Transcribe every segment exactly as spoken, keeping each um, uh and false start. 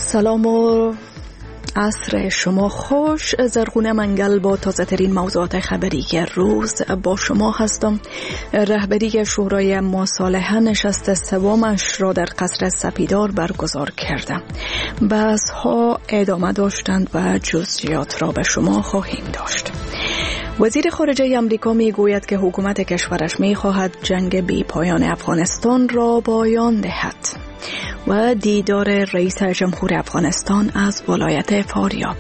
سلام و عصر شما خوش. زرغونه منگل با تازه ترین موضوعات خبری روز با شما هستم. رهبری شورای مصالحه نشست سومش را در قصر سپیدار برگزار کرده. بحث ها ادامه داشتند و جزئیات را به شما خواهیم داشت. وزیر خارجه امریکا می گوید که حکومت کشورش می خواهد جنگ بی پایان افغانستان را پایان دهد. و دیدار رئیس جمهور افغانستان از ولایت فاریاب.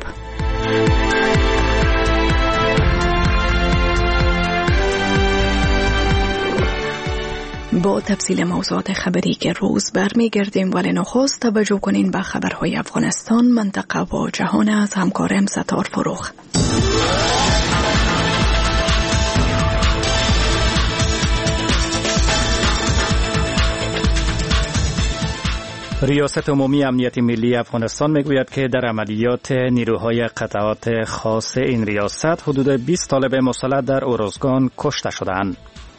با تفصیل موضوعات خبری که روز برمیگردیم، ولی نخست توجه کنین به خبرهای افغانستان، منطقه و جهان از همکارم ستار فروغ. ریاست عمومی امنیت ملی افغانستان میگوید که در عملیات نیروهای قطعات خاص این ریاست حدود بیست طالب مسلح در اورزگان کشته شدند.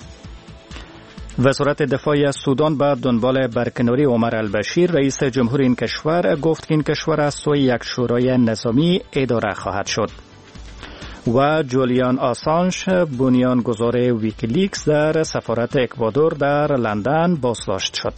وزارت دفاع سودان به دنبال برکناری عمر البشیر رئیس جمهور این کشور گفت که این کشور از سوی یک شورای نظامی اداره خواهد شد. و جولیان آسانژ بنیانگذار ویکیلیکس در سفارت اکوادور در لندن بازداشت شد.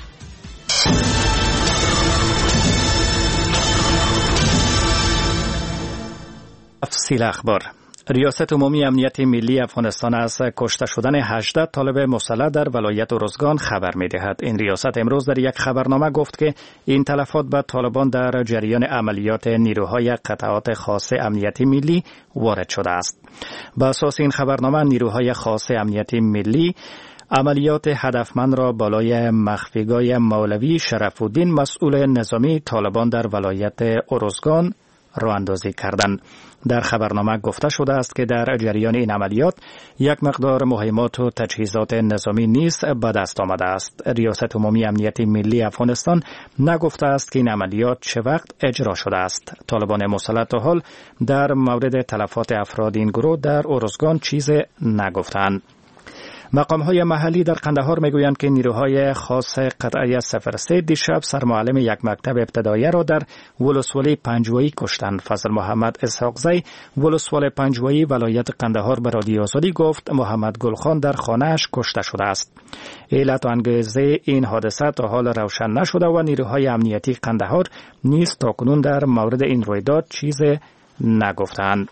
تفصیل اخبار. ریاست عمومی امنیت ملی افغانستان از کشته شدن هجده طالب مسلح در ولایت اورزگان خبر می‌دهد. این ریاست امروز در یک خبرنامه گفت که این تلفات به طالبان در جریان عملیات نیروهای قطعات خاص امنیتی ملی وارد شده است. بر اساس این خبرنامه نیروهای خاص امنیتی ملی عملیات هدفمند را بالای مخفیگاه مولوی شرف الدین مسئول نظامی طالبان در ولایت اورزگان راه اندازی کردند. در خبرنامه گفته شده است که در جریان این عملیات یک مقدار مهمات و تجهیزات نظامی نیز به دست آمده است. ریاست عمومی امنیت ملی افغانستان نگفته است که این عملیات چه وقت اجرا شده است. طالبان مسلح تا حال در مورد تلفات افراد این گروه در اورزگان چیز نگفتند. مقام‌های محلی در قندهار میگویند که نیروهای خاص قطعه صفر سه دیشب سرمعلم یک مکتب ابتدایی را در ولسوالی پنجوایی کشتند. فضل محمد اسحاقزی ولسوال پنجوایی ولایت قندهار به رادیو آزادی گفت محمد گلخان در خانه‌اش کشته شده است. علت و انگیزه این حادثه تا حال روشن نشده و نیروهای امنیتی قندهار نیز تاکنون در مورد این رویداد چیز نگفتند.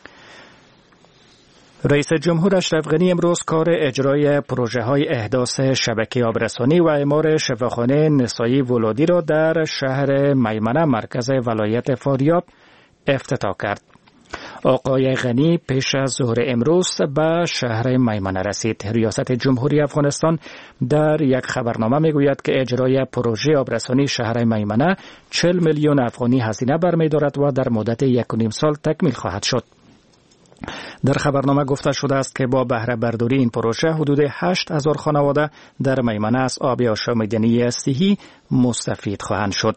رئیس جمهور اشرف غنی امروز کار اجرای پروژه های احداث شبکه آبرسانی و اعمار شفاخانه نسایی ولادی را در شهر میمنه مرکز ولایت فاریاب افتتاح کرد. آقای غنی پیش از ظهر امروز به شهر میمنه رسید. ریاست جمهوری افغانستان در یک خبرنامه میگوید که اجرای پروژه آبرسانی شهر میمنه چهل میلیون افغانی هزینه برمی‌دارد و در مدت یک و نیم سال تکمیل خواهد شد. در خبرنامه گفته شده است که با بهره برداری این پروژه حدود هشت هزار خانواده در میمنه از آب آشامیدنی صحی مستفید خواهند شد.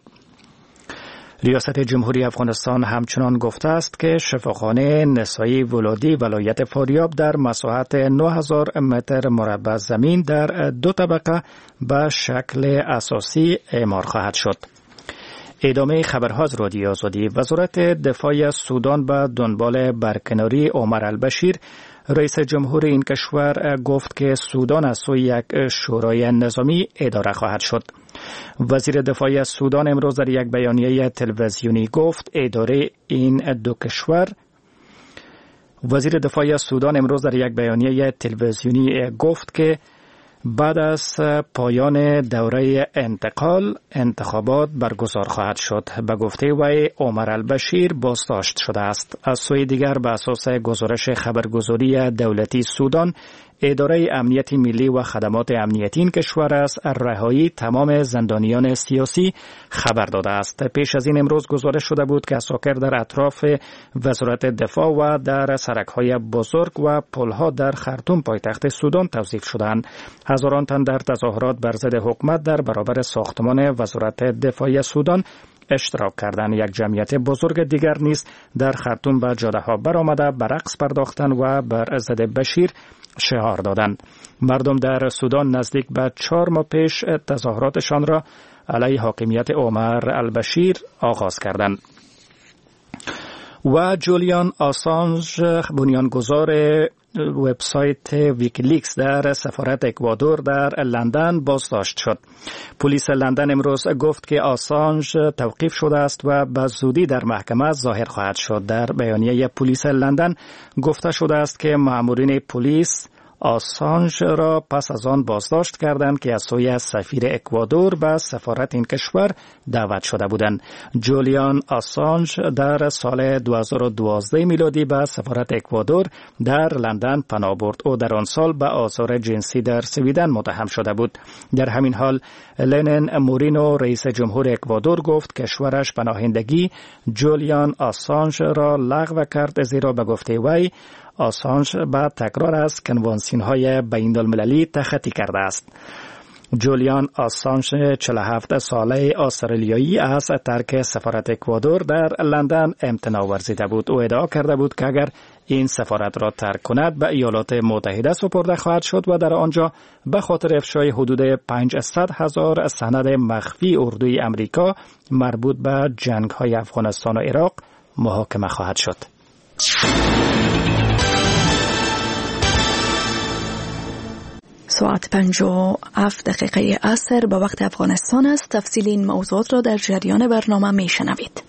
ریاست جمهوری افغانستان همچنان گفته است که شفاخانه نسایی ولادی ولایت فاریاب در مساحت نه هزار متر مربع زمین در دو طبقه به شکل اساسی اعمار خواهد شد. ادامه خبرها از رادیو آزادی. وزارت دفاع سودان به دنبال برکناری عمر البشیر رئیس جمهور این کشور گفت که سودان از سوی یک شورای نظامی اداره خواهد شد. وزیر دفاع سودان امروز در یک بیانیه تلویزیونی گفت اداره این دو کشور وزیر دفاع سودان امروز در یک بیانیه تلویزیونی گفت که بعد از پایان دوره انتقال انتخابات برگزار خواهد شد. به گفته وی عمر البشیر بازداشت شده است. از سوی دیگر به اساس گزارش خبرگزاری دولتی سودان اداره امنیت ملی و خدمات امنیتی این کشور از رهایی تمام زندانیان سیاسی خبر داده است. پیش از این امروز گزارش شده بود که اساکر در اطراف وزارت دفاع و در سرک‌های بزرگ و پل‌ها در خرطوم پایتخت سودان توظیف شدند. هزاران تن در تظاهرات بر ضد حکومت در برابر ساختمان وزارت دفاع سودان اشتراک کردند. یک جمعیت بزرگ دیگر نیز در خرطوم به جاده‌ها برآمده به رقص پرداختند و بر ضد بشیر شعار دادند. مردم در سودان نزدیک به چهار ماه پیش تظاهراتشان را علیه حاکمیت عمر البشیر آغاز کردند. و جولیان آسانژ بنیانگذار وبسایت ویکیلیکس در سفارت اکوادور در لندن بازداشت شد. پلیس لندن امروز گفت که آسانژ توقیف شده است و به زودی در محکمه ظاهر خواهد شد. در بیانیه پلیس لندن گفته شده است که مامورین پلیس آسانژ را پس از آن بازداشت کردند که از سوی سفیر اکوادور به سفارت این کشور دعوت شده بودند. جولیان آسانژ در سال دو هزار و دوازده میلادی به سفارت اکوادور در لندن پناه برد. او در آن سال به آزار جنسی در سویدن متهم شده بود. در همین حال لنین مورینو رئیس جمهور اکوادور گفت کشورش پناهندگی جولیان آسانژ را لغو کرد، زیرا به گفته وی آسانژ با تکرار از کنوانسیون های بین المللی تخطی کرده است. جولیان آسانژ چهل و هفت ساله استرالیایی از ترک سفارت اکوادور در لندن امتناع ورزیده بود. او ادعا کرده بود که اگر این سفارت را ترک کند به ایالات متحده سپرده خواهد شد و در آنجا به خاطر افشای حدود پانصد هزار سند مخفی اردوی امریکا مربوط به جنگ های افغانستان و عراق محاکمه خواهد شد. ساعت پنج و هفت دقیقه عصر به وقت افغانستان است. تفصیل این موضوعات را در جریان برنامه می شنوید.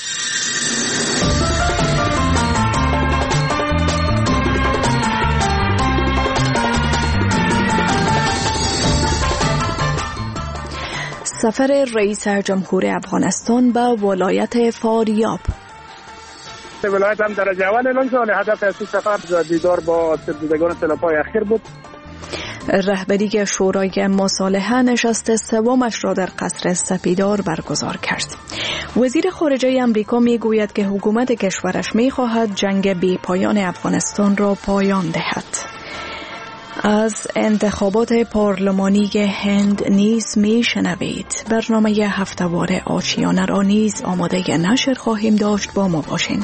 سفر رئیس جمهور افغانستان به ولایت فاریاب. ولایت هم درجه اول اعلام شد. هدف اصلی سفر دیدار با سرزدگان سلاح‌های اخیر بود. رهبری شورای مصالحه نشست سومش را در قصر سپیدار برگزار کرد. وزیر خارجه امریکا می گوید که حکومت کشورش می خواهد جنگ بی پایان افغانستان را پایان دهد. از انتخابات پارلمانی هند نیز می شنوید. برنامه هفته‌وار آشیانه را نیز آماده نشر خواهیم داشت. با ما باشین.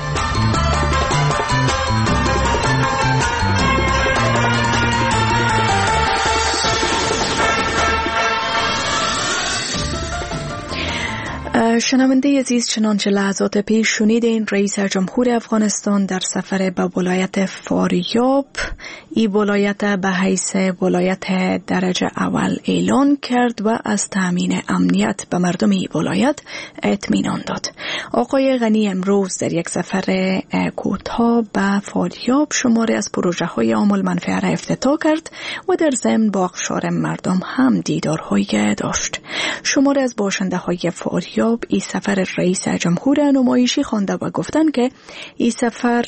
شنونده عزیز، چنانچه لحظات پیش شنیدین رئیس جمهور افغانستان در سفر به ولایت فاریاب، این ولایت به حیث ولایت درجه اول اعلان کرد و از تامین امنیت به مردم این ولایت اطمینان داد. آقای غنی امروز در یک سفر کوتاه به فاریاب شماری از پروژه های عام المنفعه را افتتاح کرد و در ضمن با اقشار مردم هم دیدارهایی داشت. شماری از باشنده های فاریاب ای سفر رئیس جمهور نمایشی خوانده و گفتند که ای سفر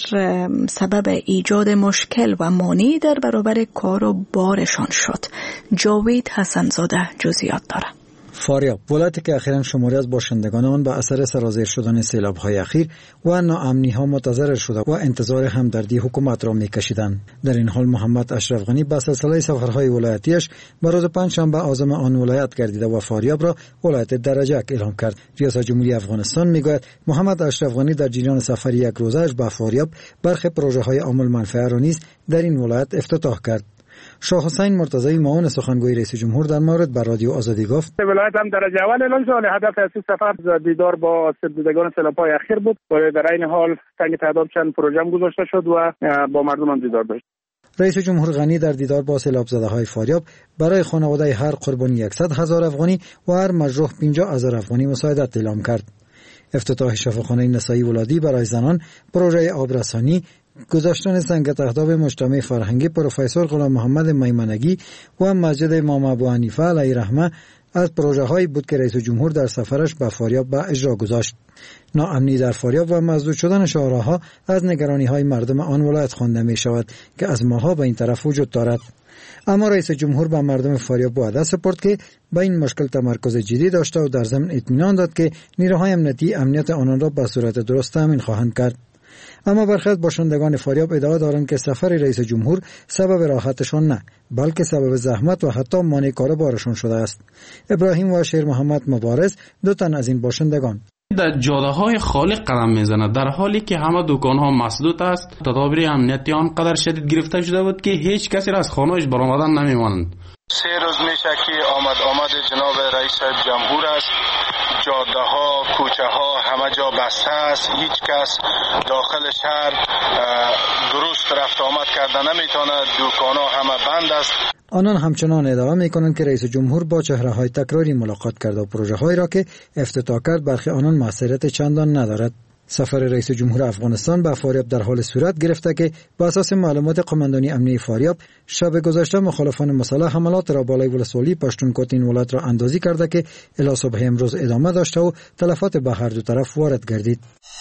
سبب ایجاد مشکل و مانعی در برابر کار و بارشان شد. جاوید حسنزاده جزئیات داره. فاریاب، ولایتی که اخیراً شماری از باشندگان آن به اثر سرازیر شدن سیلاب‌های اخیر و ناامنی‌ها متضرر شده و انتظار همدردی حکومت را می‌کشیدند. در این حال محمد اشرف غنی به سلسله سفرهای ولایتیش به روز پنجشنبه عازم آن ولایت گردیده و فاریاب را ولایت درجه یک اعلام کرد. ریاست جمهوری افغانستان می‌گوید محمد اشرف غنی در جریان سفر یک روزه‌اش به فاریاب برخی پروژه‌های عام المنفعه را نیز در این ولایت افتتاح کرد. شاه حسین مرتضی معاون سخنگوی رئیس جمهور در مورد بر رادیو آزادی گفت ولایت هم درجه اول اعلام شد. هدف اصلی سفر دیدار با سرزدگان سلاح‌های اخیر بود و در این حال تنگ تعداد چند پروژه هم گذاشته شد و با مردم هم دیدار داشت. رئیس جمهور غنی در دیدار با سیلاب زده‌های فاریاب برای خانواده هر قربانی صد هزار افغانی و هر مجروح پنجاه هزار افغانی مساعدت اعلام کرد. افتتاح شفاخانه نسایی ولادی برای زنان، پروژه آبرسانی، گذاشتن سنگ تخداب مجتمع فرهنگی پروفسور غلام محمد میمنگی و مسجد امام ابو حنیفه علیه رحمه از پروژه هایی بود که رئیس جمهور در سفرش به فاریاب به اجرا گذاشت. ناامنی در فاریاب و مسدود شدن شاهراه‌ها از نگرانی های مردم آن ولایت خوانده می شود که از ماها به این طرف وجود دارد. اما رئیس جمهور به مردم فاریاب وعده سپرد که به این مشکل تمرکز جدی داشته و در ضمن اطمینان داد که نیروهای امنیتی امنیت آنان را به صورت درست تامین خواهند کرد. اما برخی از باشندگان فاریاب ادعا دارند که سفر رئیس جمهور سبب راحتشان نه، بلکه سبب زحمت و حتی مانع کار بارشان شده است. ابراهیم و شیر محمد مبارز دو تن از این باشندگان در جاده های خالی قدم میزند، در حالی که همه دکان ها مسدود است. تدابیر امنیتی آنقدر شدید گرفته شده بود که هیچ کسی را از خانه‌اش برآمدن نمی‌مانند. سه روز میشه که آمد آمد جناب رئیس جمهور است. جاده ها، کوچه ها همه جا بسته است. هیچ کس داخل شهر درست رفت آمد کرده نمیتونه. دکان ها همه بند است. آنان همچنان ادعا میکنند که رئیس جمهور با چهره های تکراری ملاقات کرد و پروژه هایی را که افتتاح کرد برخی آنان موثریت چندان ندارد. سفر رئیس جمهور افغانستان به فاریاب در حال صورت گرفته که بر اساس معلومات قماندانی امنیه فاریاب شب گذشته مخالفان مسلح حملات را بالای ولسوالی پشتونکوت این ولایت را اندازی کرده که الی صبح امروز ادامه داشته و تلفات به هر دو طرف وارد گردید.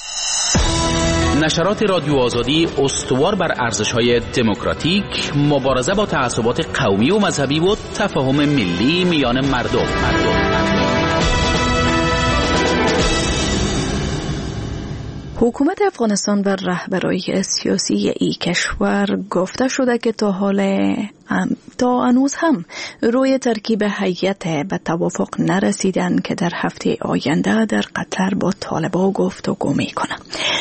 نشرات رادیو آزادی استوار بر ارزش‌های دموکراتیک، مبارزه با تعصبات قومی و مذهبی و تفاهم ملی میان مردم. مردم. حکومت افغانستان و رهبرای سیاسی این کشور گفته شده که تا حال تا هنوز هم روی ترکیب هیئت به توافق نرسیدن که در هفته آینده در قطر با طالبان گفتگو میکنه.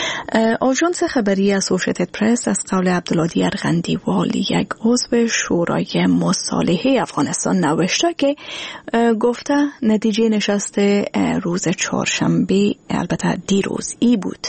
آژانس خبری اسوسییتد پرس از قول عبدالهادی ارغندیوال، یک عضو شورای مصالحه افغانستان، نوشته که گفته نتیجه نشست روز چهارشنبه، البته دیروز، ای بود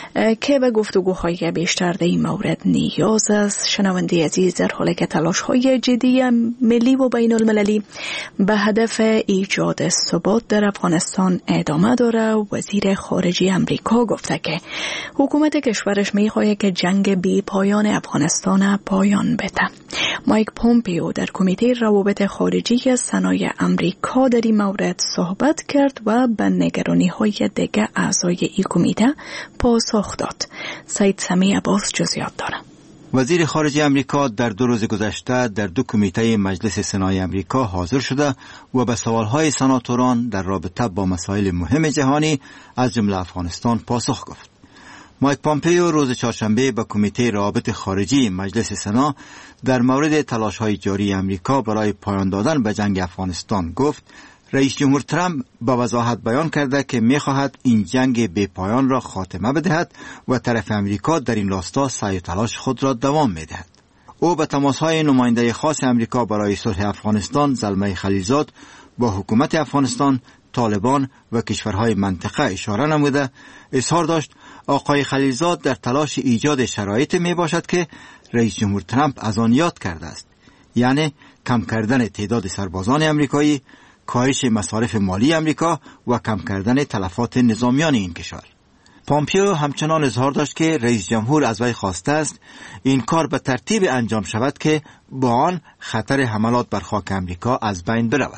که به گفتگوهای بیشتر در این مورد نیاز است. شنونده عزیز، در حالی که تلاش‌های جدی ملی و بین المللی به هدف ایجاد ثبات در افغانستان ادامه داره، وزیر خارجه امریکا گفته که حکومت کشورش میخواهد که جنگ بی پایان افغانستان پایان بده. مایک پومپیو در کمیته روابط خارجی سنای امریکا در این مورد صحبت کرد و به نگرانی‌های دیگر اعضای این کمیته پاسخ داد. سید سمی عباس جزئیات داره. وزیر خارجه امریکا در دو روز گذشته در دو کمیته مجلس سنای امریکا حاضر شده و به سوالهای سناتوران در رابطه با مسائل مهم جهانی از جمله افغانستان پاسخ گفت. مایک پومپیو روز چهارشنبه به کمیته روابط خارجی مجلس سنا در مورد تلاش‌های جاری امریکا برای پایان دادن به جنگ افغانستان گفت رئیس جمهور ترامپ با وضاحت بیان کرده که می‌خواهد این جنگ بی پایان را خاتمه بدهد و طرف امریکا در این راستا سعی و تلاش خود را دوام می‌دهد. او به تماس‌های نماینده خاص امریکا برای صلح افغانستان زلمه خلیلزاد با حکومت افغانستان، طالبان و کشورهای منطقه اشاره نموده اظهار داشت آقای خلیلزاد در تلاش ایجاد شرایط می باشد که رئیس جمهور ترامپ از آن یاد کرده است، یعنی کم کردن تعداد سربازان امریکایی، کاهش مصارف مالی امریکا و کم کردن تلفات نظامیان این کشور. پومپیو همچنان اظهار داشت که رئیس جمهور از وی خواسته است این کار به ترتیب انجام شود که با آن خطر حملات بر خاک امریکا از بین برود.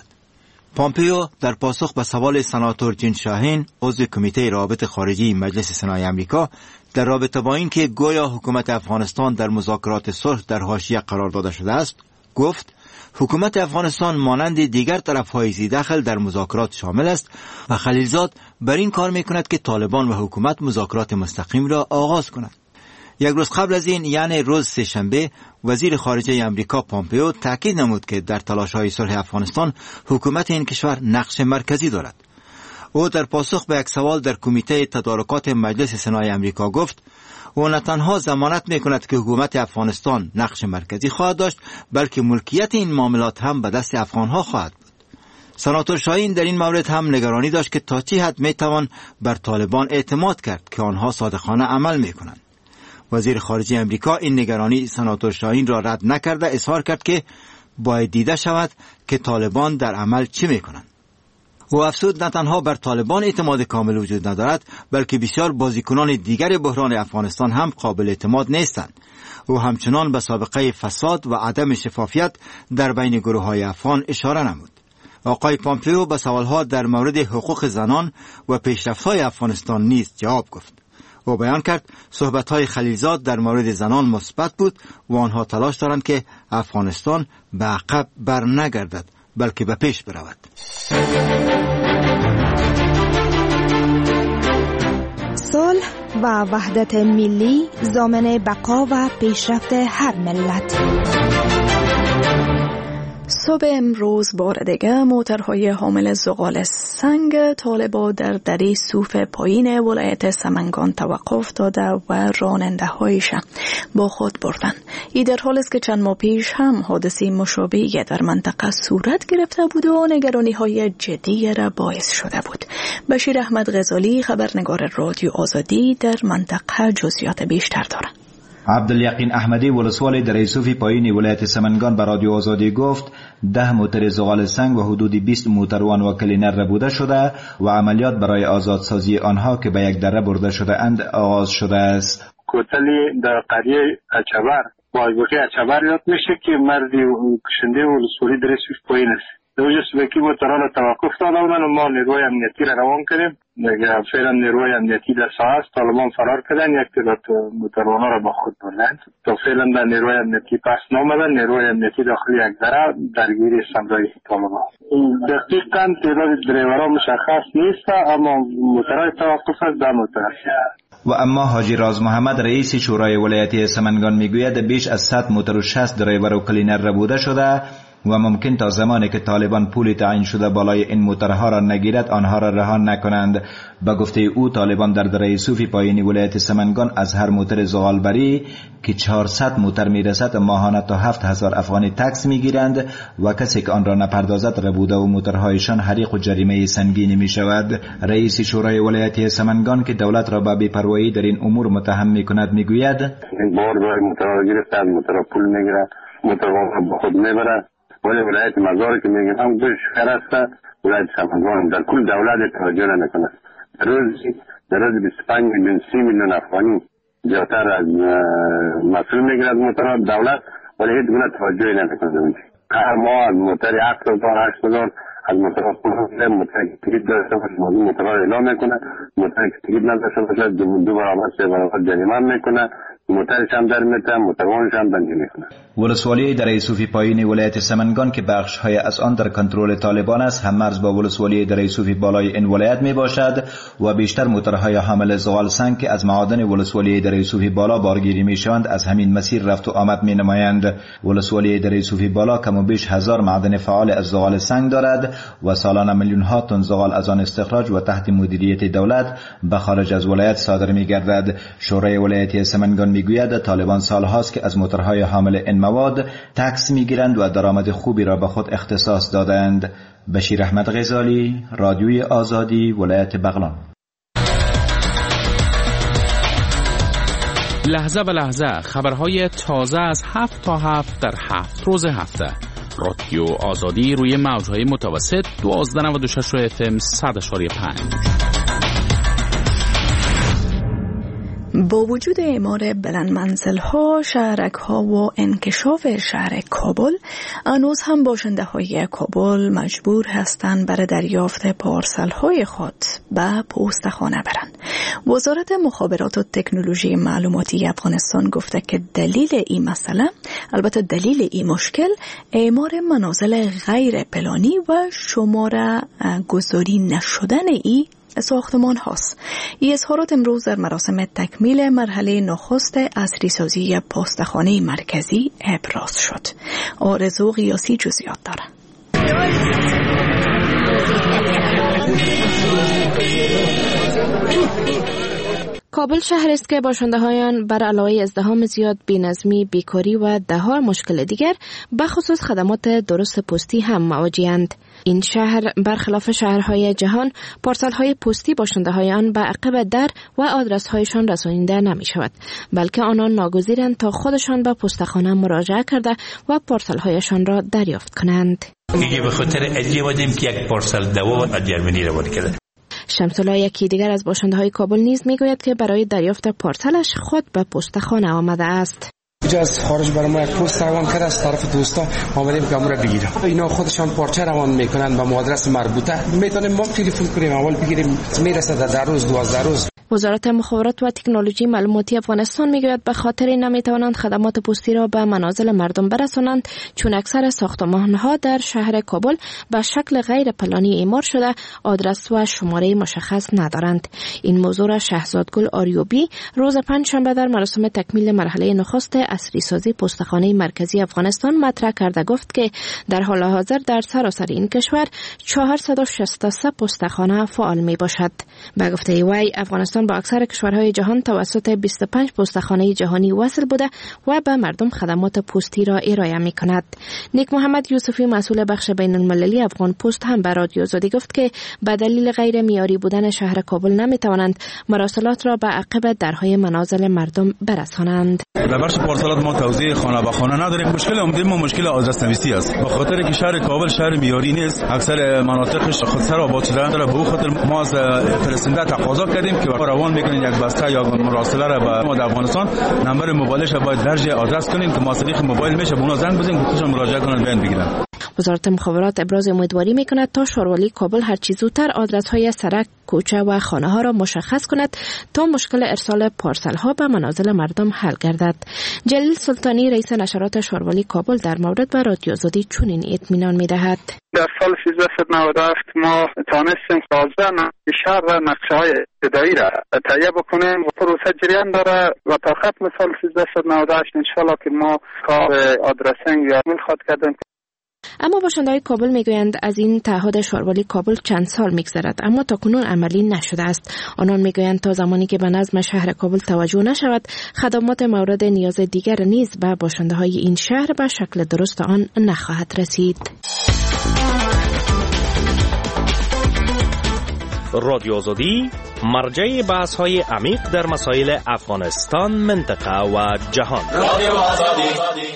پومپیو در پاسخ به سوال سناتور جین شاهین، عضو کمیته روابط خارجی مجلس سنای امریکا، در رابطه با این که گویا حکومت افغانستان در مذاکرات صلح در حاشیه قرار داده شده است، گفت حکومت افغانستان مانند دیگر طرف‌های ذی‌دخل در مذاکرات شامل است و خلیلزاد بر این کار می‌کند که طالبان و حکومت مذاکرات مستقیم را آغاز کنند. یک روز قبل از این، یعنی روز سه‌شنبه، وزیر خارجه امریکا پومپیو تاکید نمود که در تلاش‌های صلح افغانستان حکومت این کشور نقش مرکزی دارد. او در پاسخ به یک سوال در کمیته تدارکات مجلس سنای امریکا گفت او نه تنها ضمانت می‌کند که حکومت افغانستان نقش مرکزی خواهد داشت، بلکه ملکیت این معاملات هم به دست افغان‌ها خواهد بود. سناتور شاهین در این مورد هم نگرانی داشت که تا چه حد می‌توان بر طالبان اعتماد کرد که آنها صادقانه عمل می‌کنند. وزیر خارجه امریکا این نگرانی سناتور شاهین را رد نکرده اظهار کرد که باید دیده شود که طالبان در عمل چه می‌کنند. او افزود نه تنها بر طالبان اعتماد کامل وجود ندارد، بلکه بسیار بازیکنان دیگر بحران افغانستان هم قابل اعتماد نیستند. او همچنان به سابقه فساد و عدم شفافیت در بین گروه‌های افغان اشاره نمود. آقای پومپیو به سوالها در مورد حقوق زنان و پیشرفت‌های افغانستان نیز جواب گفت. او بیان کرد صحبت‌های خلیلزاد در مورد زنان مثبت بود و آنها تلاش دارند که افغانستان به عقب بر نگردد بلکه به پیش برود. صلح و وحدت ملی ضامن بقا و پیشرفت هر ملت. صبح امروز بار دیگه موترهای حامل زغال سنگ طالبا در دره سوف پایین ولایت سمنگان توقف داده و راننده هایش با خود بردن. این در حال است که چند ماه پیش هم حادثه مشابهی در منطقه صورت گرفته بود و نگرانی های جدی را باعث شده بود. بشیر احمد غزالی خبرنگار رادیو آزادی در منطقه جزئیات بیشتر دارد. عبدالیقین احمدی ولسوالی در یوسفی پایین ولایت سمنگان به رادیو آزادی گفت ده موتر زغال سنگ و حدود بیست موتروان و کلینر ربوده شده و عملیات برای آزادسازی آنها که به یک دره برده شده اند آغاز شده است. کوتلی در قریه اچبر بایگوخی اچبر یاد میشه که مردی کشنده ولسوالی در یوسف پایین است. دوجه سبکی موتران را توقف داده بودن و ما نیروی امنیتی را روان کردیم. دیگه فعلا نیروی امنیتی در ساحه است. طالبان فرار کردن، یک تعداد موتروان را با خود بردند. تا فعلا در نیروی امنیتی پس نامدن. نیروی امنیتی داخل یک دره درگیری سمرای طالبان. دقیقاً تعداد دریورها مشخص نیست، اما موترهای توقف است در موتر است. و اما حاجی راز محمد رئیس شورای ولایتی سمنگان میگوید بیش از صد موتر و شصت دریور و کلینر ربوده شده و ممکن تا زمانی که طالبان پول تعیین شده بالای این موترها را نگیرد آنها را رها نکنند. با گفته او طالبان در دره سوفی پایینی ولایت سمنگان از هر موتر زغالبری که چهارصد موتر میرسد ماهانه تا هفت هزار افغانی تکس میگیرند و کسی که آن را نپردازد ربوده و موترهایشان حریق و جریمه سنگینی می شود. رئیس شورای ولایتی سمنگان که دولت را به بی‌پروایی در این امور متهم می کند میگوید این بار بار موتر را گرفته، موتر پول میگیرد، موتر با خود میبرد. ولی ولایت مزار که میگن هم دوش فرسته ولایت سمنگان در کل دولت توجه نکنه. در روز در روز بیست و پنج میلیون سی میلیون افغانی زیادتر از مسئول میگیرد موتر دولت، ولی هیچ گونه توجهی نمیکنه. هر ماه از موتر هفت هزار هشت هزار از موتر پول میگیره. موتر که تیکیت داشته باشه موضوع موتر را اعلام میکنه، موتر که تیکیت نداشته باشه دو دو برابر سه برابر جریمه میکنه. موترش هم در میتن، موتروانش هم بندی میکنه. ولسوالی دره سوفی پایین ولایت سمنگان که بخش های از آن در کنترل طالبان است هم مرز با ولسوالی دره سوفی بالای این ولایت می باشد و بیشتر موترهای حامل زغال سنگ که از معادن ولسوالی دره سوفی بالا بارگیری می شوند از همین مسیر رفت و آمد می نمایند. ولسوالی دره سوفی بالا کم و بیش هزار معدن فعال از زغال سنگ دارد و سالانه میلیون ها تن زغال از آن استخراج و تحت مدیریت دولت به خارج از ولایت صادر می گردد. شورای ولایتی سمنگان میگوید طالبان سالهاست که از موترهای حامل این مواد تکس میگیرند و درآمد خوبی را به خود اختصاص دادند. بشیر احمد غزالی، رادیوی آزادی، ولایت بغلان. لحظه به لحظه خبرهای تازه از هفت تا هفت در هفت روز هفته. رادیو آزادی روی موجهای متوسط دوازده و نود و شش اف ام صد و پنج. با وجود اعمار بلند منزل ها، شهرک ها و انکشاف شهر کابل، هنوز هم باشنده های کابل مجبور هستند برای دریافت پارسل های خود به پستخانه برند. وزارت مخابرات و تکنولوژی معلوماتی افغانستان گفته که دلیل این مسئله، البته دلیل این مشکل، اعمار منازل غیر پلانی و شماره گذاری نشدن ای ساختمان هاست. این اظهارات امروز در مراسم تکمیل مرحله نخست عصری سازی پستخانه مرکزی ابراز شد. آرزو قیاسی جزئیات دارد. کابل شهر است که باشنده هایان بر علاوه ازدحام زیاد، بی‌نظمی، بیکاری و ده‌ها مشکل دیگر به خصوص خدمات درست پستی هم مواجه‌اند. این شهر برخلاف شهرهای جهان پارسل های پستی باشنده هایان به عقب در و آدرس هایشان رسانیده نمی شود، بلکه آنان ناگزیرند تا خودشان به پستخانه مراجعه کرده و پارسل هایشان را دریافت کنند. دیگه به خاطر ادعای بودیم که یک پارسل دوا از جرمنی روان کرده. شمس‌الله یکی دیگر از باشنده های کابل نیز میگوید که برای دریافت پارسلش خود به پستخانه آمده است. اینجا از خارج برای ما یک پست روان کرده از طرف دوستا، آمدیم که امور بگیریم. اینا خودشان پارچه روان میکنن به آدرس مربوطه، میتونیم ما تلفن کنیم اول بگیریم، میرسه در روز دوازده روز. وزارت مخابرات و تکنولوژی معلوماتی افغانستان میگوید به خاطر نمیتوانند خدمات پستی را به منازل مردم برسانند، چون اکثر ساختمان‌ها در شهر کابل به شکل غیر پلانی اعمار شده، آدرس و شماره مشخص ندارند. این موضوع را شهزادگل آریوبی روز پنجشنبه در مراسم تکمیل مرحله نخست عصری سازی پستخانه مرکزی افغانستان مطرح کرده گفت که در حال حاضر در سراسر این کشور چهارصد و شصت و سه پستخانه فعال می باشد. به گفته وی افغانستان با اکثر کشورهای جهان توسط بیست و پنج پستخانه جهانی وصل بوده و به مردم خدمات پستی را ارائه می کند. نیک محمد یوسفی مسئول بخش بین المللی افغان پست هم به رادیو آزادی گفت که به دلیل غیر معیاری بودن شهر کابل نمی توانند مراسلات را به عقب درهای منازل مردم برسانند. در بخش پارسالات ما توزیع خانه به خانه نداریم. مشکل عمده ما مشکل آدرس نویسی است. به خاطر که شهر کابل شهر معیاری نیست، اکثر مناطقش خودسر آباد شده داره. به اون خاطر ما از فرستنده تقاضا کردیم که روان میکنین یک بسته یا مراسله را به ما در افغانستان نمبر موبایلش را باید درج آدرس کنین که ما از طریق موبایل میشه به اونها زنگ بزنیم که خودشون مراجعه کنن بیان بگیرن. وزارت مخابرات ابراز امیدواری میکند تا شاروالی کابل هر چه زودتر آدرس های سرک، کوچه و خانه ها را مشخص کند تا مشکل ارسال پارسل ها به منازل مردم حل گردد. جلیل سلطانی رئیس نشرات شاروالی کابل در مورد به رادیو آزادی چنین اطمینان میدهد. در سال سیزده و نود و هفت ما توانستیم سازده شهر و نقشه های ابتدایی را تهیه بکنیم و پروسه جریان داره و تا ختم سال سیزده و نود و هشت انشالله که ما کار آدرسینگ یا ملخواد کردیم. اما باشنده‌های کابل میگویند از این تعهد شاروالی کابل چند سال میگذرد اما تاکنون عملی نشده است. آنان میگویند تا زمانی که به نظم شهر کابل توجه نشود خدمات مورد نیاز دیگر نیز به باشنده‌های این شهر به شکل درست آن نخواهد رسید. رادیو آزادی مرجع بحث‌های عمیق در مسائل افغانستان، منطقه و جهان. رادیو آزادی.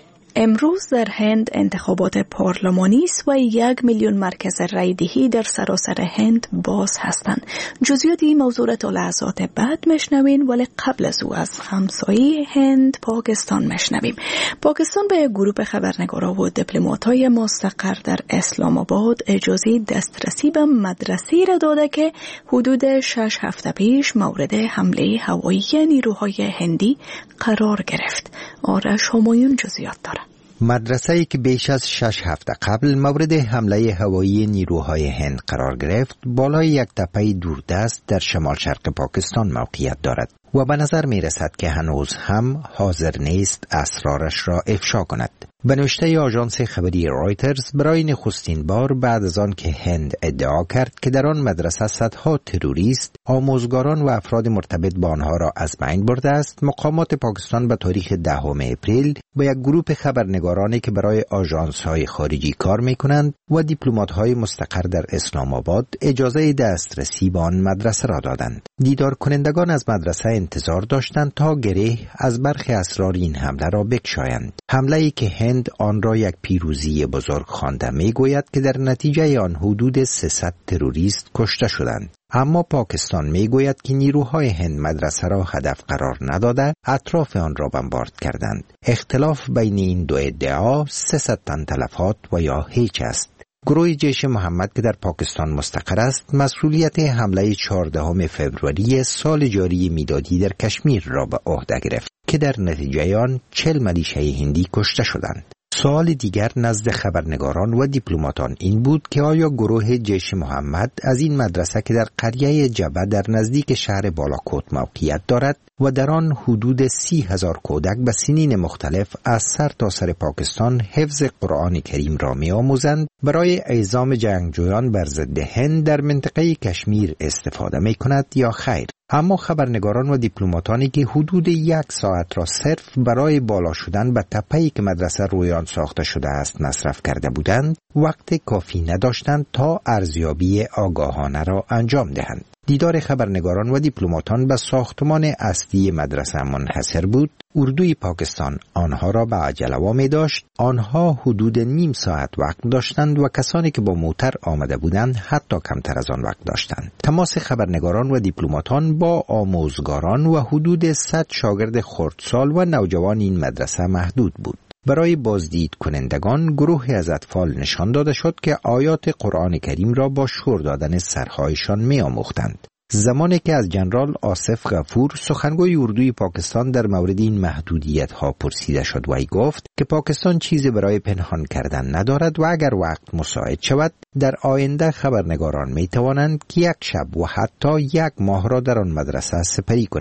امروز در هند انتخابات پارلمانی است و یک میلیون مرکز رایدهی در سراسر هند باز هستند. جزئیات این موضوع را تا لحظات بعد مشنوین، ولی قبل از او از همسایه هند پاکستان مشنویم. پاکستان به گروه خبرنگارا و دیپلمات‌های مستقر در اسلام آباد اجازه دسترسی به مدرسه را داده که حدود شش هفته پیش مورد حمله هوایی نیروهای هندی قرار گرفت. آرش همایون جزئیات داره. مدرسه‌ای که بیش از شش هفته قبل مورد حمله هوایی نیروهای هند قرار گرفت، بالای یک تپه دوردست در شمال شرق پاکستان موقعیت دارد و به نظر می رسد که هنوز هم حاضر نیست اسرارش را افشا کند. به نوشته آژانس خبری رایترز، برای نخستین بار بعد از آن که هند ادعا کرد که در آن مدرسه صدها تروریست، آموزگاران و افراد مرتبط با آنها را از بین برده است، مقامات پاکستان به تاریخ دهم اپریل با یک گروه خبرنگارانی که برای آژانس‌های خارجی کار می‌کنند و دیپلمات‌های مستقر در اسلام آباد اجازه دسترسی به آن مدرسه را دادند. دیدار کنندگان از مدرسه انتظار داشتند تا گره از برخی اسرار این حمله را بگشایند. حمله‌ای که هند آن را یک پیروزی بزرگ خوانده می‌گوید که در نتیجه آن حدود سیصد تروریست کشته شدند. اما پاکستان میگوید که نیروهای هند مدرسه را هدف قرار نداده، اطراف آن را بمبارد کردند. اختلاف بین این دو ادعا سیصد تن تلفات و یا هیچ است. گروه جیش محمد که در پاکستان مستقر است، مسئولیت حمله چهاردهم فوریه سال جاری میلادی در کشمیر را به عهده گرفت که در نتیجه آن چهل ملیشه هندی کشته شدند. سوال دیگر نزد خبرنگاران و دیپلماتان این بود که آیا گروه جیش محمد از این مدرسه که در قریه جبه در نزدیک شهر بالاکوت موقعیت دارد و در آن حدود سی هزار کودک به سنین مختلف از سر تا سر پاکستان حفظ قرآن کریم را می آموزند، برای اعزام جنگجویان بر ضد هند در منطقه کشمیر استفاده می کند یا خیر؟ اما خبرنگاران و دیپلماتانی که حدود یک ساعت را صرف برای بالا شدن به تپه‌ای که مدرسه روی آن ساخته شده است مصرف کرده بودند، وقت کافی نداشتند تا ارزیابی آگاهانه را انجام دهند. دیدار خبرنگاران و دیپلماتان به ساختمان اصلی مدرسه منحصر بود. اردوی پاکستان آنها را به عجله وامی داشت. آنها حدود نیم ساعت وقت داشتند و کسانی که با موتر آمده بودند حتی کمتر از آن وقت داشتند. تماس خبرنگاران و دیپلماتان با آموزگاران و حدود صد شاگرد خردسال و نوجوان این مدرسه محدود بود. برای بازدید کنندگان گروهی از اطفال نشان داده شد که آیات قرآن کریم را با شور دادن سرهایشان می آموختند. زمانی که از جنرال آصف غفور سخنگوی اردوی پاکستان در مورد این محدودیت ها پرسیده شد، وی گفت که پاکستان چیزی برای پنهان کردن ندارد و اگر وقت مساعد شود در آینده خبرنگاران می توانند که یک شب و حتی یک ماه را در آن مدرسه سپری کنند.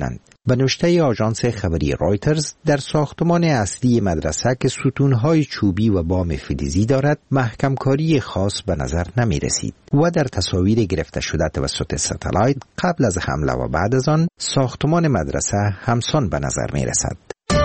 به نشته آژانس خبری رایترز، در ساختمان اصلی مدرسه که ستونهای چوبی و بام فلزی دارد، محکمکاری خاص به نظر نمی رسید و در تصاویر گرفته شده توسط ستلایت قبل از حمله و بعد از آن ساختمان مدرسه همسان به نظر می رسد.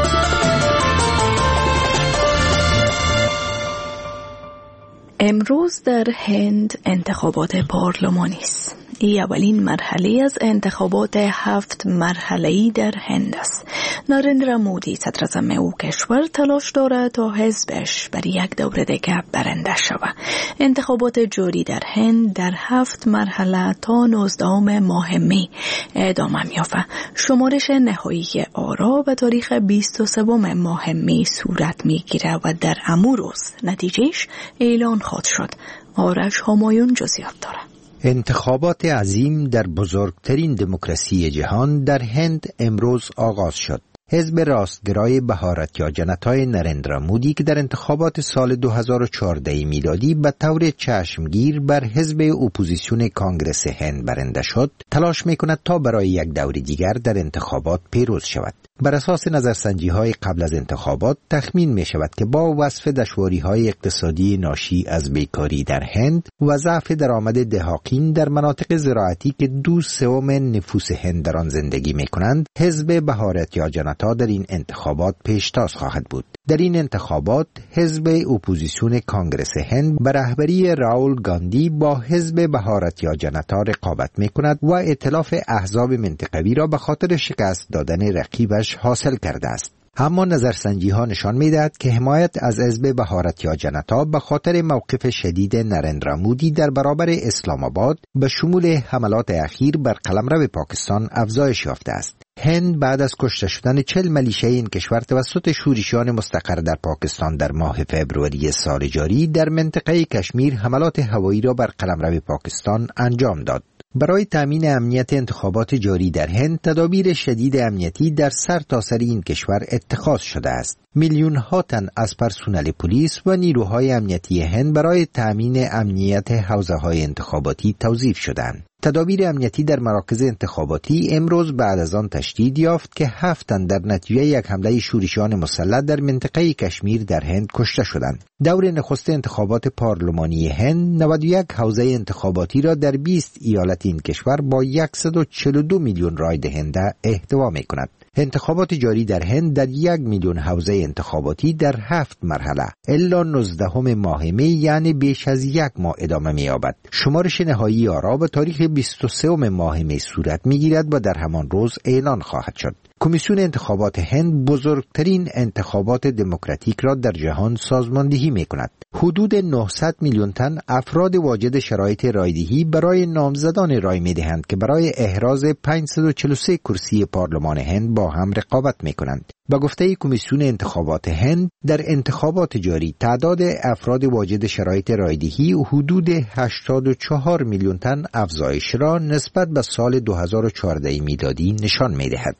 امروز در هند انتخابات پارلمانی است. این اولین مرحله از انتخابات هفت مرحله‌ای در هند است. نریندرا مودی صدر اعظم او کشور تلاش دارد تا حزبش بر یک دوره دیگر برنده شود. انتخابات جاری در هند در هفت مرحله تا نوزدهم ماه می ادامه می‌یابد. شمارش نهایی آرا به تاریخ بیست و سوم ماه می صورت می‌گیرد و در همون روز نتیجهش اعلان خواهد شد. آرش همایون جزئیات دارد. انتخابات عظیم در بزرگترین دموکراسی جهان در هند امروز آغاز شد. حزب راستگرای بهارتیا جنتای نریندرا مودی که در انتخابات سال دو هزار و چهارده میلادی به طور چشمگیر بر حزب اپوزیسیون کانگرس هند برنده شد، تلاش میکند تا برای یک دور دیگر در انتخابات پیروز شود. بر اساس نظرسنجی‌های قبل از انتخابات تخمین می شود که با وصف دشواری‌های اقتصادی ناشی از بیکاری در هند و ضعف درآمد دهاقین در مناطق زراعتی که دو سوم نفوس هند در آن زندگی می کنند، حزب بهارتیا جنتا در این انتخابات پیشتاز خواهد بود. در این انتخابات حزب اپوزیسیون کانگرس هند به رهبری راول گاندی با حزب بهارتیا جنتا رقابت می کند و ائتلاف احزاب منطقوی را به خاطر شکست دادن رقیبش حاصل کرده است. اما نظرسنجی ها نشان می دهد که حمایت از حزب بهارتیا جنتا به خاطر موقف شدید نریندرا مودی در برابر اسلام آباد به شمول حملات اخیر بر قلمرو پاکستان افزایش یافته است. هند بعد از کشته شدن چهل ملیشه این کشور توسط شورشیان مستقر در پاکستان در ماه فوریه سال جاری در منطقه کشمیر حملات هوایی را بر قلمرو پاکستان انجام داد. برای تامین امنیت انتخابات جاری در هند تدابیر شدید امنیتی در سر تا سر این کشور اتخاذ شده است. میلیون ها تن از پرسنل پلیس و نیروهای امنیتی هند برای تامین امنیت حوزه‌های انتخاباتی توظیف شدند. تدابیر امنیتی در مراکز انتخاباتی امروز بعد از آن تشدید یافت که هفت تن در نتیجه یک حمله شورشیان مسلح در منطقه کشمیر در هند کشته شدند. دور نخست انتخابات پارلمانی هند نود و یک حوزه انتخاباتی را در بیست ایالت این کشور با صد و چهل و دو میلیون رای دهنده احتوا می‌کند. انتخابات جاری در هند در یک میلیون حوزه انتخاباتی در هفت مرحله الا نوزدهم ماه می یعنی بیش از یک ماه ادامه می‌یابد. شمارش نهایی آرا به تاریخ بیست و سوم ماه می صورت می‌گیرد و در همان روز اعلان خواهد شد. کمیسیون انتخابات هند بزرگترین انتخابات دموکراتیک را در جهان سازماندهی می‌کند. حدود نهصد میلیون تن افراد واجد شرایط رایدهی برای نامزدان رای می‌دهند که برای احراز پانصد و چهل و سه کرسی پارلمان هند با هم رقابت می‌کنند. با گفته کمیسیون انتخابات هند در انتخابات جاری تعداد افراد واجد شرایط رایدهی حدود هشتاد و چهار میلیون تن افزایش را نسبت به سال دو هزار و چهارده میلادی نشان می‌دهد.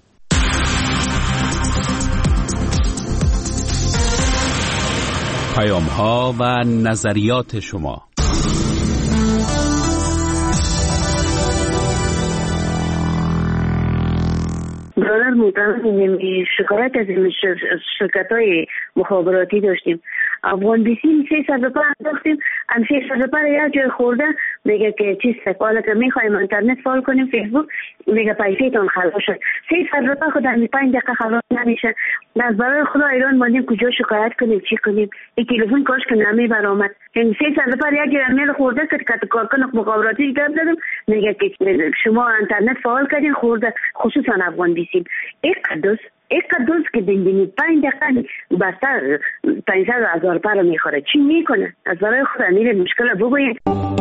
پیام ها و نظریات شما. برادر محترم، شکایت از شرکت‌های مخابراتی داشتیم. افغان بیسیم سیصد روپیه انداختیم، هم سیصد روپیه یک جای خورده میگه که چیز سکواله که میخوایم اینترنت فعال کنیم فیسبوک، میگه پیسه‌تون خلاص شد. سیصد روپیه خود در پنج دقیقه خلاص نمیشه. از برای خدا ایران ماندیم کجا شکایت کنیم چی کنیم؟ این تلفن کاش که نمی برآمد. این سیصد روپیه یک جای میل خورده که کت کارکن مخابراتی گپ زدم میگه که شما اینترنت فعال کردین خورده، خصوصا افغان بیسیم. یک قدوس یک قدوس که دندینی پنج دقیقه بستر پانصد هزار پر میخوره، چی میکنه؟ از برای خدا میره مشکل بگوید.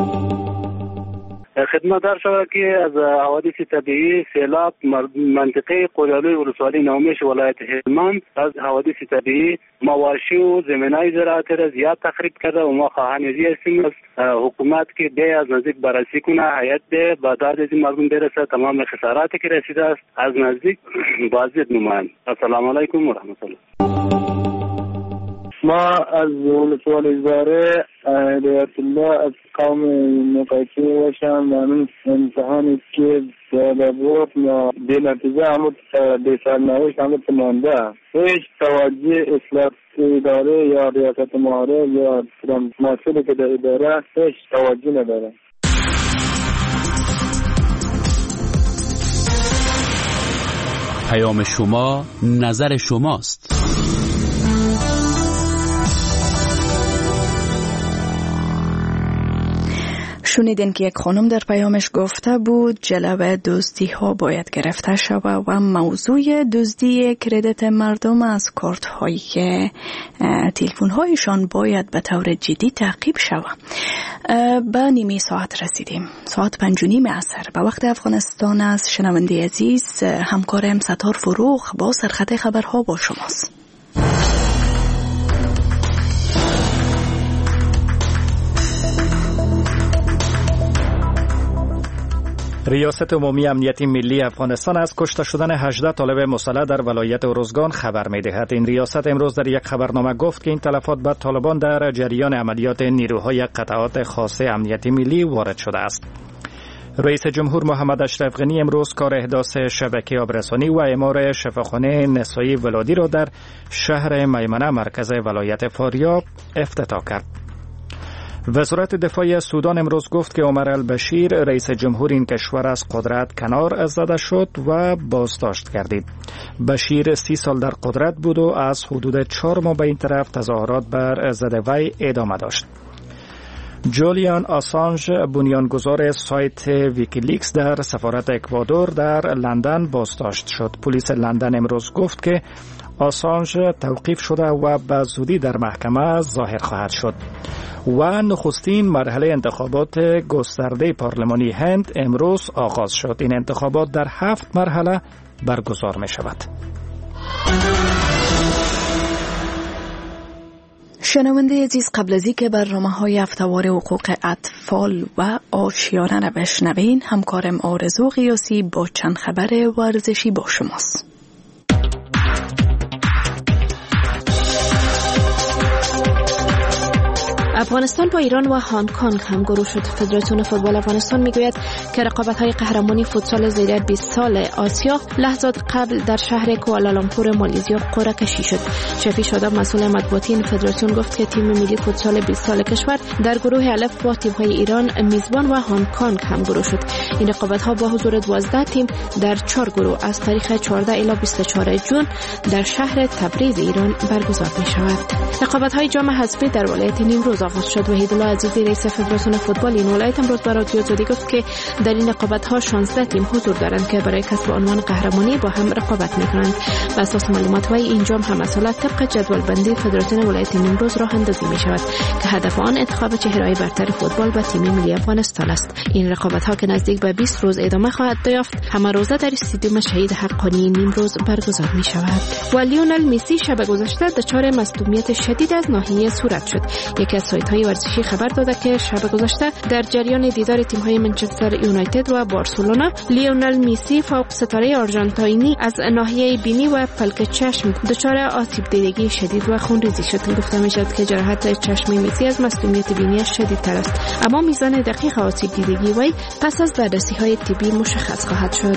خدمت در شود که از حوادث طبیعی سیلاب منطقه قلیالوی ولسوالی نومیش ولایت هلمند از حوادث طبیعی مواشی و زمینای زراعتی را زیاد تخریب کرده و ما خواهان ازی هستیم از حکومت که ده از نزدیک بررسی کنه، هیئت ده با داد از این مردم برسه، تمام خساراتی که رسیده است از نزدیک بازدید نمایند. السلام علیکم و رحمت الله. ما از ولسوالی زاره هدایت الله از قوم مقایسه باشم و همین امتحانی که به برد یا به نتیجه همون به سرنوشت همون مانده هیچ توجه اصلاح اداره یا ریاست معارف یا مسئولی که در اداره هیچ توجه نداره. پیام شما نظر شماست. شنیدین که یک خانم در پیامش گفته بود جلوه دزدی ها باید گرفته شود و موضوع دزدی کردیت مردم از کارت های تلفن هایشان باید به طور جدی تعقیب شود. به نیمه ساعت رسیدیم، ساعت پنج و نیم عصر به وقت افغانستان است. شنونده عزیز، همکارم ستار فروغ با سرخط خبرها با شماست. ریاست عمومی امنیت ملی افغانستان از کشته شدن هجده طالب مسلح در ولایت ارزگان خبر می‌دهد. این ریاست امروز در یک خبرنامه گفت که این تلفات به طالبان در جریان عملیات نیروهای قطعات خاصه امنیت ملی وارد شده است. رئیس جمهور محمد اشرف غنی امروز کار احداث شبکه آبرسانی و اعمار شفاخانه نسایی ولادی را در شهر میمنه مرکز ولایت فاریاب افتتاح کرد. وزارت دفاع سودان امروز گفت که عمر البشیر رئیس جمهور این کشور از قدرت کنار زده شد و بازداشت گردید. بشیر سی سال در قدرت بود و از حدود چهار ماه به این طرف تظاهرات بر ضد وی ادامه داشت. جولیان آسانژ بنیانگذار سایت ویکیلیکس در سفارت اکوادور در لندن بازداشت شد. پلیس لندن امروز گفت که آسانژ توقیف شده و به زودی در محکمه ظاهر خواهد شد. و نخستین مرحله انتخابات گسترده پارلمانی هند امروز آغاز شد. این انتخابات در هفت مرحله برگزار می شود. شنونده عزیز، قبل از اینکه برنامه‌های هفته‌وار حقوق اطفال و آشیانه را بشنوین، همکارم آرزو قیاسی با چند خبر ورزشی با شماست. افغانستان با ایران و هنگ کنگ هم گروه شد. فدراسیون فوتبال افغانستان میگوید که رقابت‌های قهرمانی فوتسال زیر بیست سال آسیا لحظات قبل در شهر کوالالامپور مالزیا قرعه کشی شد. شفیع شاداب مسئول مطبوعاتی این فدراسیون گفت که تیم ملی فوتسال بیست سال کشور در گروه الف با تیم‌های ایران میزبان و هنگ کنگ هم گروه شد. این رقابت‌ها با حضور دوازده تیم در چهار گروه از تاریخ چهارده الی بیست و چهار ژوئن در شهر تبریز ایران برگزار می‌شود. رقابت‌های جام حذفی در ولایت نیمروز آغاز شد. وحیدالله عزیزی رئیس فدراسیون فوتبال این ولایت امروز به رادیو زودی گفت که در این رقابت‌ها شانزده تیم حضور دارند که برای کسب عنوان قهرمانی با هم رقابت می‌کنند. بر اساس معلومات وی این جام هم اصالت طبق جدول بندی فدراسیون ولایت نیمروز راه اندازی می‌شود که هدف آن انتخاب چهره‌های برتر فوتبال به تیم ملی افغانستان است. این رقابت‌ها که نزدیک به بیست روز ادامه خواهد یافت همه روزه در استادیوم شهید حقانی نیمروز برگزار می‌شود. و لیونل مسی شب گذشته دچار مصدومیت شدید از ناحیه صورت شد. یکی از سایت‌های ورزشی خبر داده که شب گذشته در جریان دیدار تیم‌های منچستر یونایتد و بارسلونا لیونل مسی فوق ستاره آرژانتینی از ناحیه بینی و پلک چشم دچار آسیب دیدگی شدید و خونریزی شد. گفته می‌شد که جراحت چشم مسی از مصدومیت بینی شدیدتر است، اما میزان دقیق آسیب دیدگی وی پس از بررسی‌های طبی مشخص خواهد شد.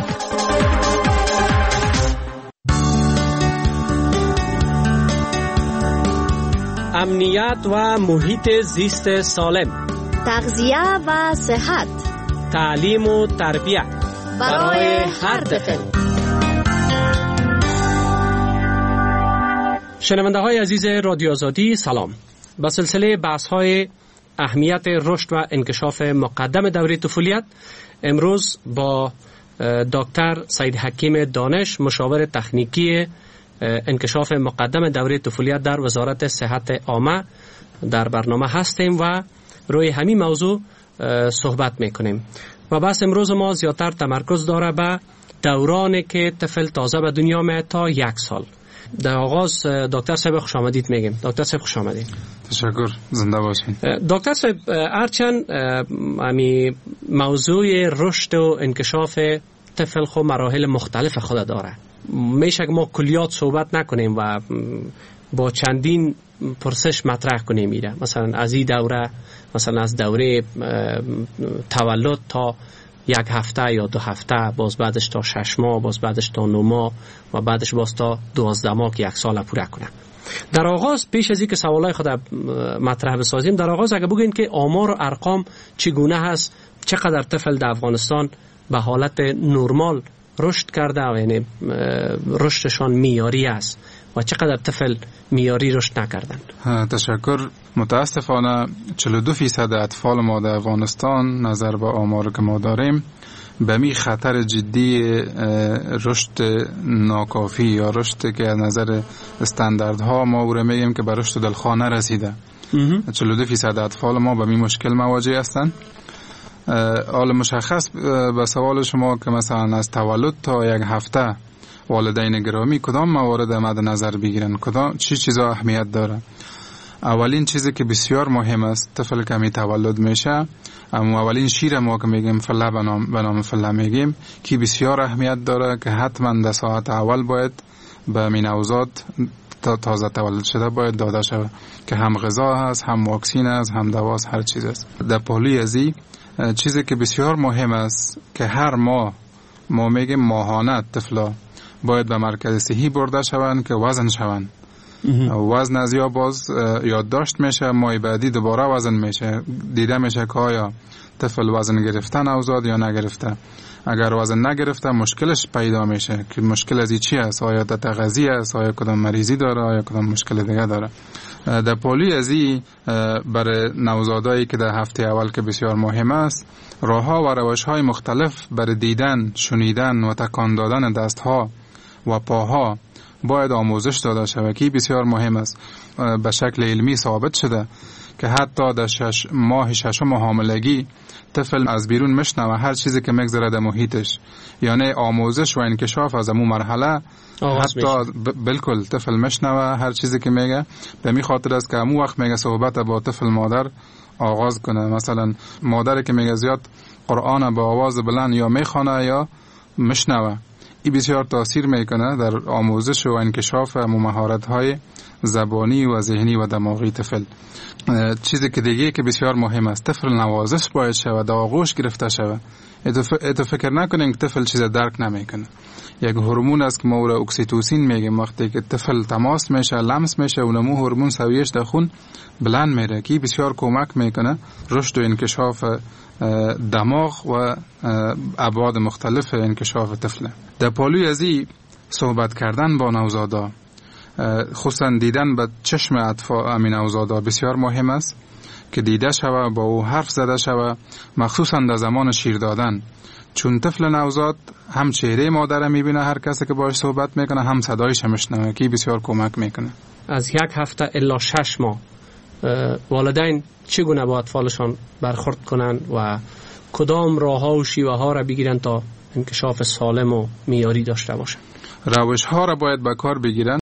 امنیت و محیط زیست سالم، تغذیه و صحت، تعلیم و تربیت برای هر طفل. شنونده های عزیز رادیو آزادی سلام. با سلسله بحث های اهمیت رشد و انکشاف مقدم دوره طفولیت امروز با دکتر سید حکیم دانش مشاور تکنیکی انکشاف مقدم دوره طفولیت در وزارت صحت عامه در برنامه هستیم و روی همین موضوع صحبت میکنیم. و بس امروز ما زیادتر تمرکز داره به دورانی که طفل تازه به دنیا میاد تا یک سال. در آغاز دکتر صاحب خوش آمدید میگیم. دکتر صاحب خوش آمدید. تشکر، زنده باشین. دکتر صاحب هرچند امی موضوع رشد و انکشاف طفل خو مراحل مختلف خود داره، میشه که ما کلیات صحبت نکنیم و با چندین پرسش مطرح کنه میره. مثلا از این دوره، مثلا از دوره تولد تا یک هفته یا دو هفته، باز بعدش تا شش ماه، باز بعدش تا نه ماه و بعدش باز تا دوازده ماه که یک سال پوره کنه. در آغاز پیش از اینکه سوالای خود مطرح بسازیم، در آغاز اگه بگین که آمار و ارقام چگونه هست، چقدر طفل در افغانستان به حالت نرمال رشد کرده و یعنی رشدشان میاری است و چقدر طفل میاری رشد نکردن؟ تشکر. متاسفانه چهل و دو فیصد اطفال ما در افغانستان نظر به آمار که ما داریم به می خطر جدی رشد ناکافی یا رشد که از نظر استانداردها ما او را میگیم که به رشد دلخواه نرسیده. چهل و دو فیصد اطفال ما به می مشکل مواجه هستند. حال مشخص به سوال شما که مثلا از تولد تا یک هفته والدین گرامی کدام موارد مد نظر بگیرن، کدام چی چیزا اهمیت داره؟ اولین چیزی که بسیار مهم است، طفل که می تولد میشه، اما اولین شیر ما که میگیم فله به نام به نام فله میگیم که بسیار اهمیت داره که حتما در ساعت اول باید به می نوزاد تا تازه تولد شده باید داده شود که هم غذا هست، هم واکسین است، هم دوا است، هر چیز است. در پهلوی ازی چیزی که بسیار مهم است که هر ماه ما میگیم ماهانه طفلا باید به مرکز صحی برده شوند که وزن شوند. وزن از یا باز یادداشت میشه، ماه بعدی دوباره وزن میشه، دیده میشه که آیا طفل وزن گرفته نوزاد یا نگرفته. اگر وزن نگرفته مشکلش پیدا میشه که مشکل از چی است، آیا تغذیه است، آیا کدام مریضی داره، آیا کدام مشکل دیگه داره. در پولیو ازی برای نوزادایی که در هفته اول که بسیار مهم است، راهها و روش‌های مختلف برای دیدن، شنیدن و تکان دادن دستها و پاها باید آموزش داده شود که بسیار مهم است. به شکل علمی ثابت شده که حتی در شش ماه ششم حاملگی طفل از بیرون میشنوه هر چیزی که میگذره در محیطش، یعنی آموزش و انکشاف از امون مرحله حتی بالکل طفل میشنوه هر چیزی که میگه. به می خاطر است که امون وقت میگه صحبت با طفل مادر آغاز کنه، مثلا مادر که میگه زیاد قرآن با آواز بلند یا میخونه یا میشنوه، این بسیار تاثیر میکنه در آموزش و انکشاف مهارت‌های زبانی و ذهنی و دماغی طفل. چیزی که دیگه که بسیار مهم است، طفل نوازش باید شود، در آغوش گرفته شود. اتو فکر نکنین که طفل چیز درک نمیکنه. یک هورمون است که ما را اکسیتوسین میگیم، وقتی که طفل تماس میشه، لمس میشه، اونمو هورمون سویش در خون بلند میره که بسیار کمک میکنه رشد و انکشاف دماغ و ابعاد مختلف انکشاف طفل. در پالوی ازی صحبت کردن با نوزادا، خصوصا دیدن به چشم اطفال امین نوزادا بسیار مهم است که دیده شوه، با او حرف زده شوه، مخصوصا در زمان شیر دادن، چون طفل نوزاد هم چهره مادر میبینه هر کسی که باش صحبت میکنه، هم صدایش میشنوه که بسیار کمک میکنه. از یک هفته الا شش ماه والدین چگونه با اطفالشان برخورد کنند و کدام راه‌ها و شیوه‌ها را بگیرند تا انکشاف سالم و معیاری داشته باشند؟ روش‌ها را باید به کار بگیرند